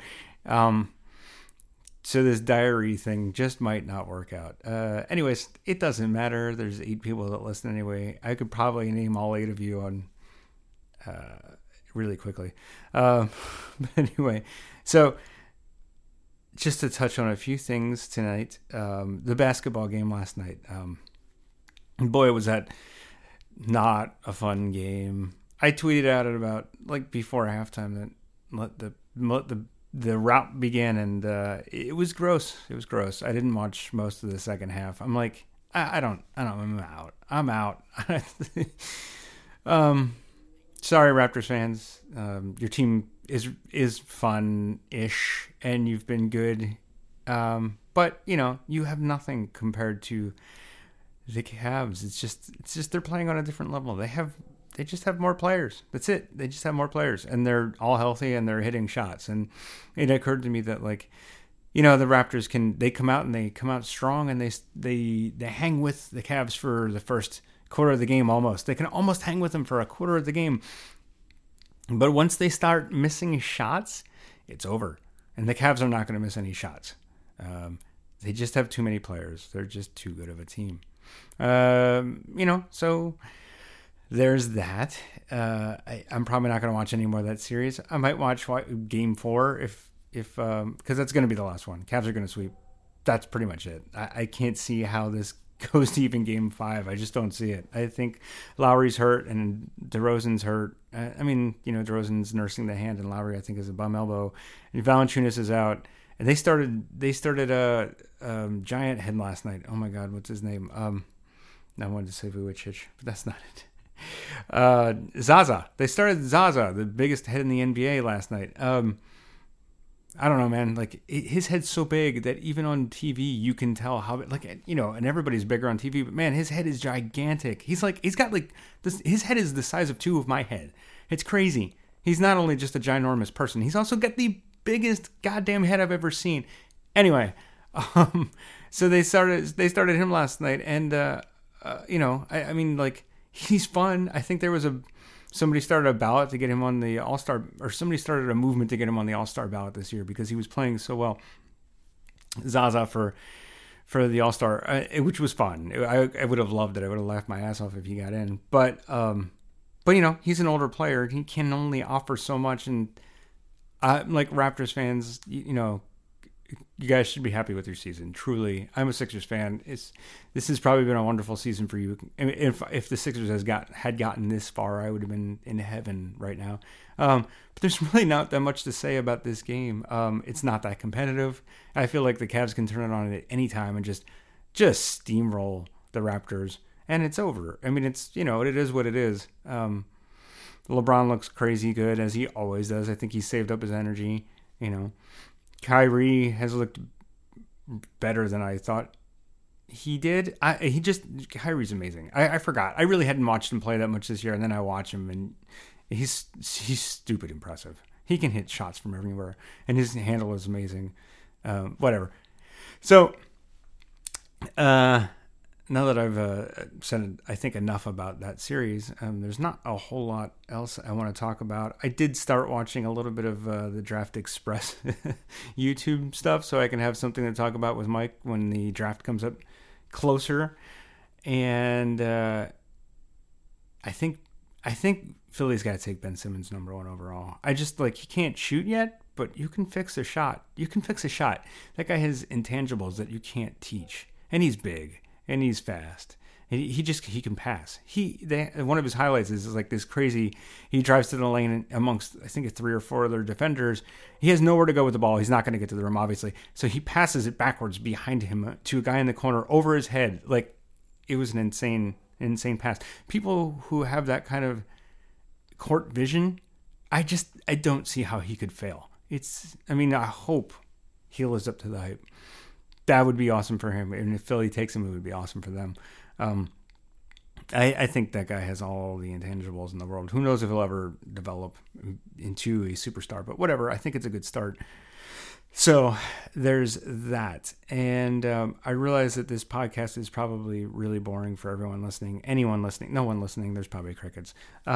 So this diary thing just might not work out. Anyways, it doesn't matter. There's 8 people that listen anyway. I could probably name all 8 of you on really quickly. But anyway, so just to touch on a few things tonight. The basketball game last night. Boy, was that not a fun game. I tweeted out at about before halftime that let the rout began, and it was gross. It was gross. I didn't watch most of the second half. I'm like, I'm out. Sorry, Raptors fans. Your team is fun-ish, and you've been good. But you have nothing compared to the Cavs. It's just they're playing on a different level. They just have more players. That's it. They just have more players, and they're all healthy and they're hitting shots. And it occurred to me that the Raptors come out strong, and they hang with the Cavs for the first quarter of the game almost. They can almost hang with them for a quarter of the game. But once they start missing shots, it's over. And the Cavs are not going to miss any shots. They just have too many players. They're just too good of a team. So there's that. I'm probably not going to watch any more of that series. I might watch Game 4 if because that's going to be the last one. Cavs are going to sweep. That's pretty much it. I can't see how this goes to even Game 5. I just don't see it. I think Lowry's hurt and DeRozan's hurt. DeRozan's nursing the hand, and Lowry I think is a bum elbow, and Valanciunas is out. And they started a giant head last night. Oh my God, what's his name? I wanted to say Vujicic, but that's not it. Zaza. They started Zaza, the biggest head in the NBA last night. I don't know, man. His head's so big that even on TV you can tell how, and everybody's bigger on TV, but man, his head is gigantic. He's got this. His head is the size of 2 of my head. It's crazy. He's not only just a ginormous person, he's also got the biggest goddamn head I've ever seen. Anyway, so they started him last night, and he's fun. I think there was somebody started a ballot to get him on the All-Star, or somebody started a movement to get him on the All-Star ballot this year because he was playing so well. Zaza for the All-Star, which was fun. I would have loved it. I would have laughed my ass off if he got in. But he's an older player. He can only offer so much, and Raptors fans, you guys should be happy with your season. Truly, I'm a Sixers fan. This has probably been a wonderful season for you. If the Sixers had gotten this far, I would have been in heaven right now. But there's really not that much to say about this game. It's not that competitive. I feel like the Cavs can turn it on at any time and just steamroll the Raptors, and it's over. It's it is what it is. LeBron looks crazy good, as he always does. I think he saved up his energy. Kyrie has looked better than I thought he did. Kyrie's amazing. I forgot. I really hadn't watched him play that much this year, and then I watch him, and he's stupid impressive. He can hit shots from everywhere, and his handle is amazing. Whatever. So, now that I've said, I think, enough about that series, there's not a whole lot else I want to talk about. I did start watching a little bit of the Draft Express YouTube stuff, so I can have something to talk about with Mike when the draft comes up closer. And I think Philly's got to take Ben Simmons #1 overall. I just he can't shoot yet, but you can fix a shot. That guy has intangibles that you can't teach, and he's big. And he's fast. He can pass. One of his highlights is this crazy. He drives to the lane amongst I think 3 or 4 other defenders. He has nowhere to go with the ball. He's not going to get to the rim, obviously. So he passes it backwards behind him to a guy in the corner over his head. It was an insane pass. People who have that kind of court vision, I don't see how he could fail. I hope he lives up to the hype. That would be awesome for him. And if Philly takes him, it would be awesome for them. I think that guy has all the intangibles in the world. Who knows if he'll ever develop into a superstar, but whatever. I think it's a good start. So there's that. And I realize that this podcast is probably really boring for everyone listening. Anyone listening, no one listening, there's probably crickets.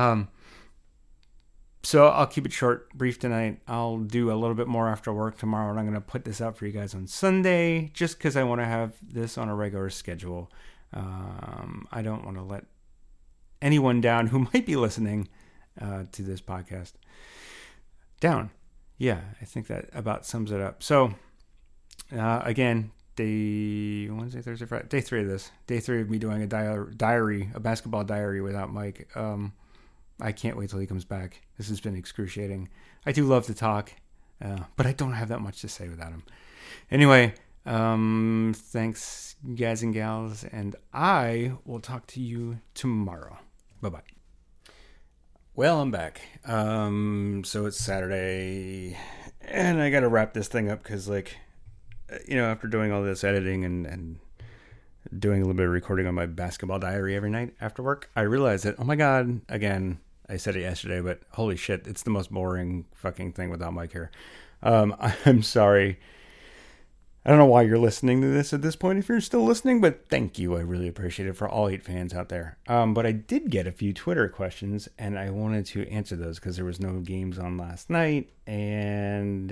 So I'll keep it short, brief tonight. I'll do a little bit more after work tomorrow, and I'm going to put this out for you guys on Sunday just because I want to have this on a regular schedule. I don't want to let anyone down who might be listening to this podcast down. Yeah, I think that about sums it up. So, again, Wednesday, Thursday, Friday, day 3 of this. Day 3 of me doing a basketball diary without Mike. I can't wait till he comes back. This has been excruciating. I do love to talk, but I don't have that much to say without him. Anyway, thanks, guys and gals, and I will talk to you tomorrow. Bye-bye. Well, I'm back. So it's Saturday, and I got to wrap this thing up because, after doing all this editing and doing a little bit of recording on my basketball diary every night after work, I realized that, oh my God, again, I said it yesterday, but holy shit, it's the most boring fucking thing without Mike here. I'm sorry. I don't know why you're listening to this at this point if you're still listening, but thank you. I really appreciate it for all 8 fans out there. But I did get a few Twitter questions, and I wanted to answer those because there was no games on last night, and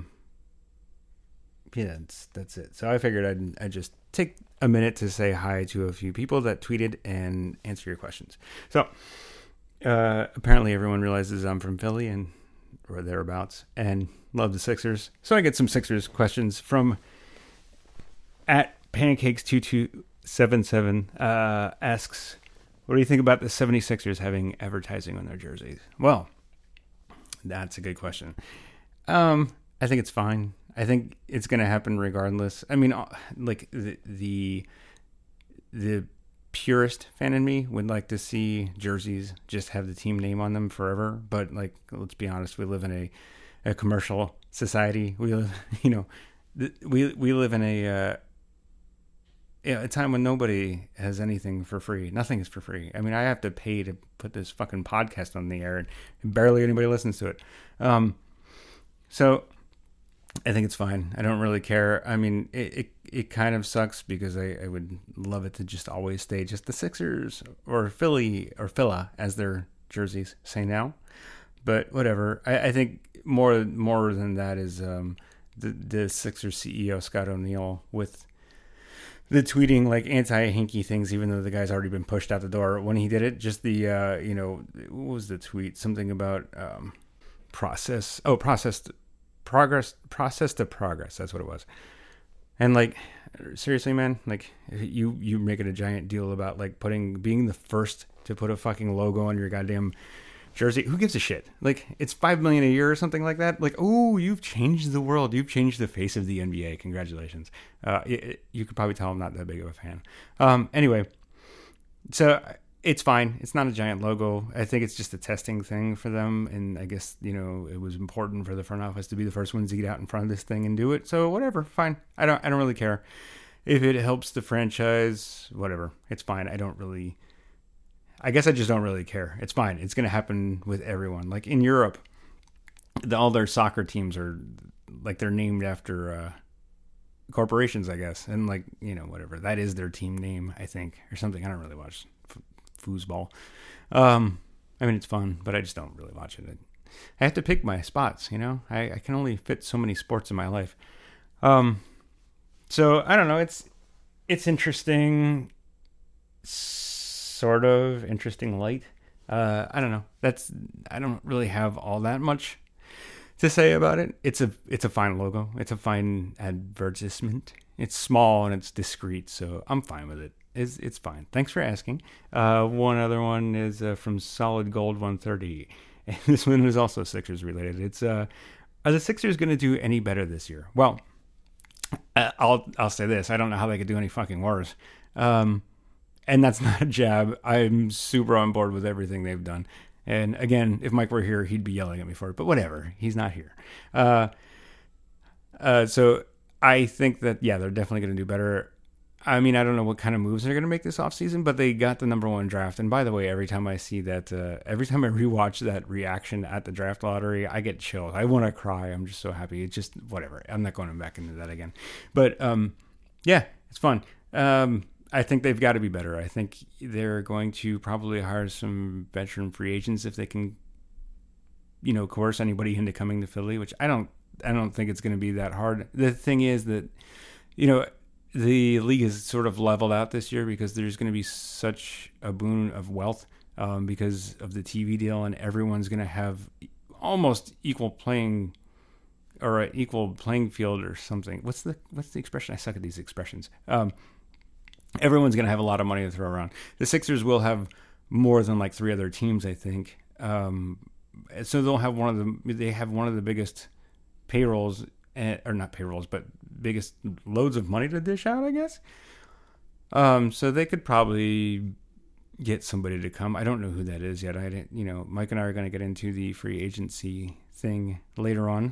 that's it. So I figured I'd just take a minute to say hi to a few people that tweeted and answer your questions. So apparently everyone realizes I'm from Philly or thereabouts and love the Sixers. So I get some Sixers questions from at pancakes2277 asks, what do you think about the 76ers having advertising on their jerseys? Well, that's a good question. I think it's fine. I think it's going to happen regardless. I mean, like the purist fan in me would like to see jerseys just have the team name on them forever. But let's be honest, we live in a commercial society. We live, we live in a time when nobody has anything for free. Nothing is for free. I mean, I have to pay to put this fucking podcast on the air, and barely anybody listens to it. So I think it's fine. I don't really care. I mean, it kind of sucks because I would love it to just always stay just the Sixers or Philly or Phila as their jerseys say now. But whatever. I think more than that is the Sixers CEO Scott O'Neil with the tweeting anti-Hinkie things, even though the guy's already been pushed out the door when he did it. Just the what was the tweet? Something about process to progress. That's what it was. And seriously, man, you making a giant deal about being the first to put a fucking logo on your goddamn jersey. Who gives a shit? It's $5 million a year or something like that. Oh, you've changed the world. You've changed the face of the NBA. Congratulations. You could probably tell I'm not that big of a fan. Anyway, so it's fine. It's not a giant logo. I think it's just a testing thing for them. And I guess, it was important for the front office to be the first ones to get out in front of this thing and do it. So whatever, fine. I don't really care. If it helps the franchise, whatever. It's fine. I guess I just don't really care. It's fine. It's going to happen with everyone. In Europe, all their soccer teams are they're named after corporations, I guess. And whatever. That is their team name, I think, or something. I don't really watch foosball. I mean, it's fun, but I just don't really watch it. I have to pick my spots, I can only fit so many sports in my life. So I don't know. It's interesting. Sort of interesting light. I don't know. I don't really have all that much to say about it. It's a fine logo. It's a fine advertisement. It's small and it's discreet, so I'm fine with it. It's fine. Thanks for asking. One other one is from Solid Gold 130, and this one is also Sixers related. It's are the Sixers going to do any better this year? Well, I'll say this: I don't know how they could do any fucking worse. And that's not a jab. I'm super on board with everything they've done. And again, if Mike were here, he'd be yelling at me for it. But whatever. He's not here. So I think that, they're definitely going to do better. I mean, I don't know what kind of moves they're going to make this offseason, but they got the number one draft. And by the way, every time I see that, every time I rewatch that reaction at the draft lottery, I get chills. I want to cry. I'm just so happy. It's just whatever. I'm not going back into that again. But yeah, it's fun. I think they've got to be better. I think they're going to probably hire some veteran free agents if they can, coerce anybody into coming to Philly, which I don't think it's going to be that hard. The thing is that, the league is sort of leveled out this year because there's going to be such a boon of wealth because of the TV deal, and everyone's going to have almost equal playing or an equal playing field or something. What's the expression? I suck at these expressions. Everyone's going to have a lot of money to throw around. The Sixers will have more than like 3 other teams, I think. So they'll have one of the biggest payrolls. Or not payrolls, but biggest loads of money to dish out, I guess. So they could probably get somebody to come. I don't know who that is yet. Mike and I are going to get into the free agency thing later on.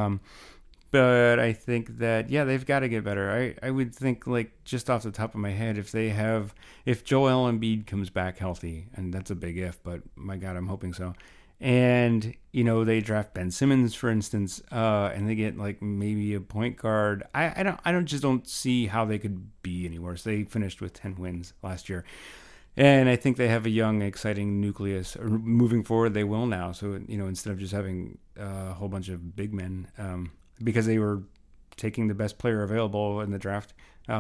But I think that, they've got to get better. I would think, like, just off the top of my head, if Joel Embiid comes back healthy, and that's a big if, but my God, I'm hoping so. And, they draft Ben Simmons, for instance, and they get like maybe a point guard. I don't see how they could be any worse. They finished with 10 wins last year. And I think they have a young, exciting nucleus. Moving forward, they will now. So, instead of just having a whole bunch of big men, because they were taking the best player available in the draft,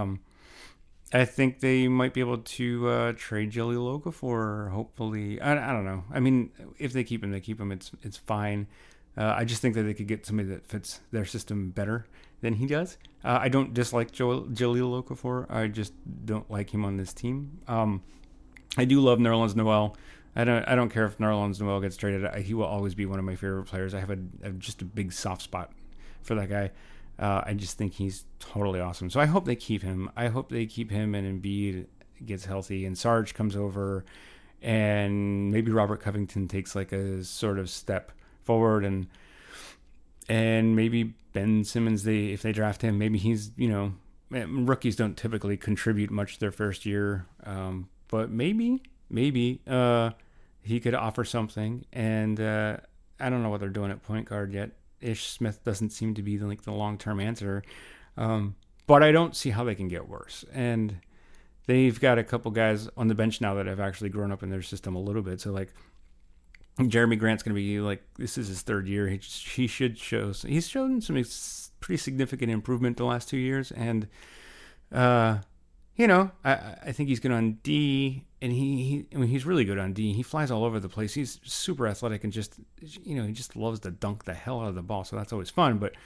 I think they might be able to trade Jahlil Okafor, hopefully. I don't know. I mean, if they keep him, they keep him. It's fine. I just think that they could get somebody that fits their system better than he does. I don't dislike Jahlil Okafor. I just don't like him on this team. I do love Nerlens Noel. I don't care if Nerlens Noel gets traded. He will always be one of my favorite players. I have just a big soft spot for that guy. I just think he's totally awesome. So I hope they keep him. I hope they keep him and Embiid gets healthy and Sarge comes over and maybe Robert Covington takes like a sort of step forward and maybe Ben Simmons, if they draft him, maybe he's, rookies don't typically contribute much their first year. But maybe he could offer something. And I don't know what they're doing at point guard yet. Ish Smith doesn't seem to be like the long-term answer. But I don't see how they can get worse. And they've got a couple guys on the bench now that have actually grown up in their system a little bit. So like Jeremy Grant's going to be like, this is his 3rd year. He should show, he's shown some pretty significant improvement the last 2 years. And, I think he's good on D, and he's really good on D. He flies all over the place. He's super athletic and just, he just loves to dunk the hell out of the ball. So that's always fun. But,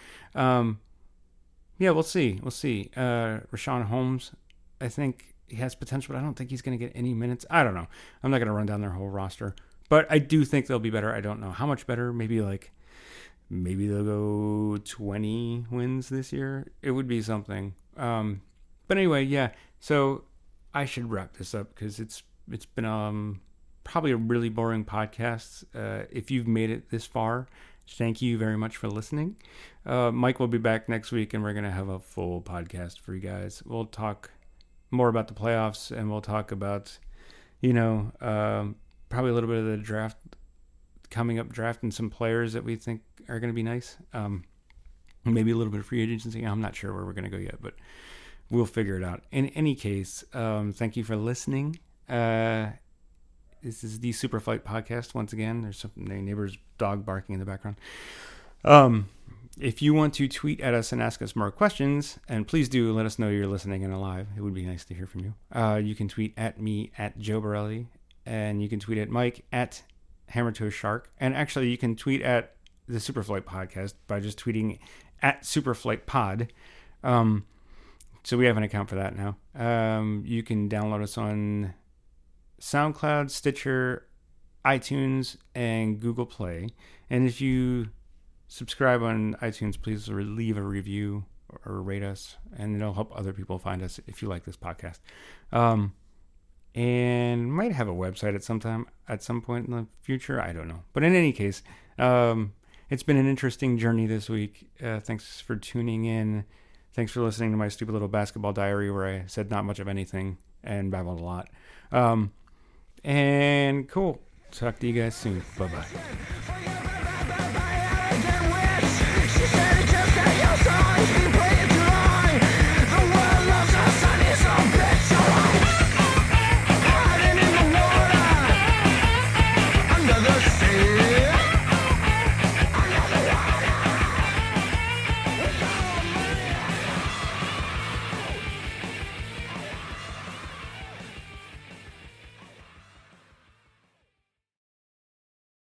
we'll see. Rashawn Holmes, I think he has potential, but I don't think he's going to get any minutes. I don't know. I'm not going to run down their whole roster, but I do think they'll be better. I don't know how much better. Maybe they'll go 20 wins this year. It would be something. But anyway, so I should wrap this up because it's been probably a really boring podcast. If you've made it this far, thank you very much for listening. Mike will be back next week, and we're going to have a full podcast for you guys. We'll talk more about the playoffs, and we'll talk about, probably a little bit of the draft, coming up draft, and some players that we think are going to be nice. Maybe a little bit of free agency. I'm not sure where we're going to go yet, but we'll figure it out. In any case, thank you for listening. This is the Superflight podcast. Once again, there's some neighbor's dog barking in the background. If you want to tweet at us and ask us more questions, and please do let us know you're listening and alive. It would be nice to hear from you. You can tweet at me at Joe Borelli, and you can tweet at Mike at HammerToeShark. And actually, you can tweet at the Superflight podcast by just tweeting at SuperflightPod. So we have an account for that now. You can download us on SoundCloud, Stitcher, iTunes, and Google Play. And if you subscribe on iTunes, please leave a review or rate us, and it'll help other people find us if you like this podcast. And might have a website at some point in the future. I don't know. But in any case, it's been an interesting journey this week. Thanks for tuning in. Thanks for listening to my stupid little basketball diary where I said not much of anything and babbled a lot. And cool. Talk to you guys soon. Bye-bye. The